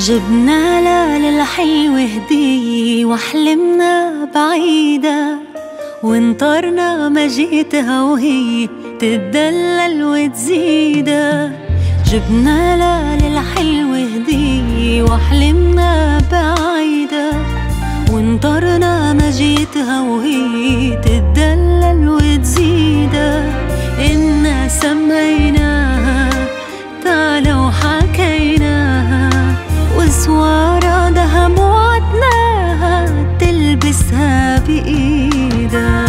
جبنا للحلوة هدية وحلمنا بعيدة، وانطرنا ما جيتها وهي تتدلل وتزيدها. جبنا للحلوة هدية وحلمنا بعيدة، وانطرنا ما جيتها وهي تتدلل وتزيدها. إنا سميناها تعالى وحكيناها، وسوارة دهب وعدناها تلبسها بإيدها.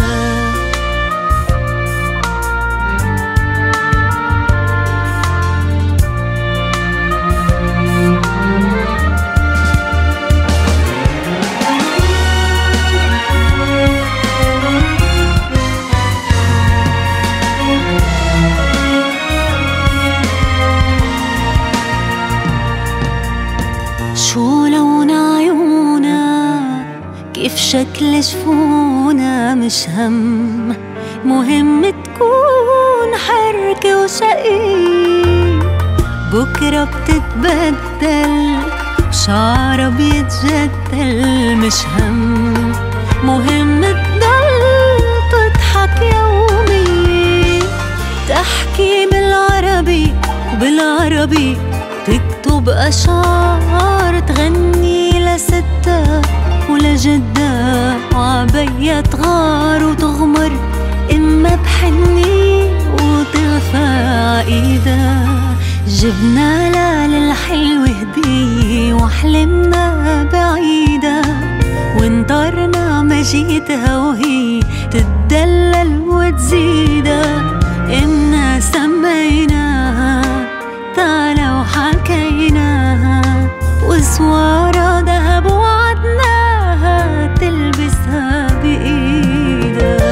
شو لون عيونا، كيف شكل جفونا، مش هم، مهم تكون حركة وشقي. بكرة بتتبدل وشعرها بيتجدل، مش هم، مهم تضل تضحك يومي. تحكي بالعربي وبالعربي تكتب أشعار، تغني لستها ولجدها وعبية تغار وتغمر إما بحني وترفع إيدها. جبنا للحلوة هدية وحلمنا بعيدة، وانطرنا ما جيتها وهي تتدلل وتزيدها. إنا سميناها تعالى وحكيناها، وسوارة دهب وعدناها تلبسها بإيدها.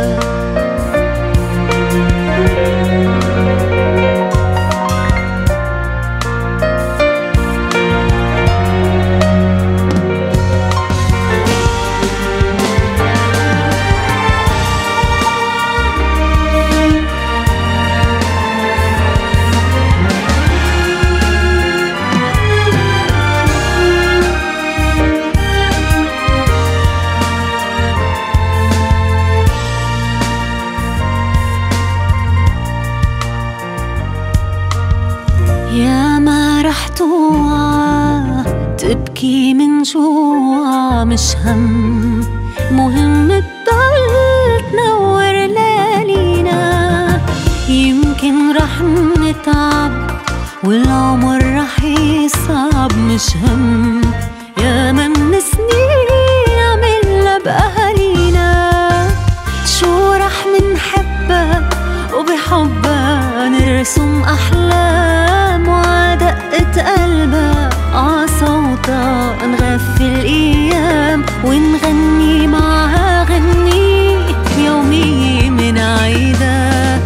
يا ما رح توعى تبكي من جوع، مش هم، مهم تضل تنور ليالينا. يمكن رح نتعب والعمر رح يصعب، مش هم، يا من سنين عملنا بأهالينا. شو رح منحبها وبحبها نرسم أحلام، وعدقة قلبها عصوتها نغفي الأيام، ونغني معها غني يومي من عيدها.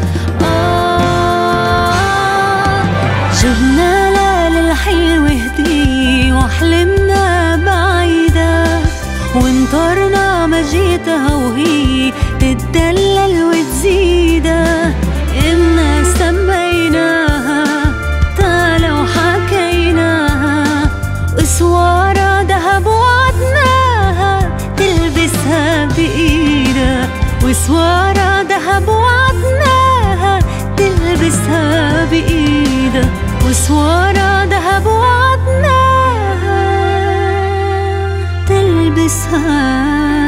جبنا للحلوة هدية وحلمنا بعيدة، وانطرنا ما جيتها وهي تتدلل وتزيدها. إنا سميناها تعالى وحكيناها، وسوارة دهب وعدناها تلبسها بإيدها. وسوارة دهب وعدناها تلبسها بإيدها. وسوارة دهب وعدناها تلبسها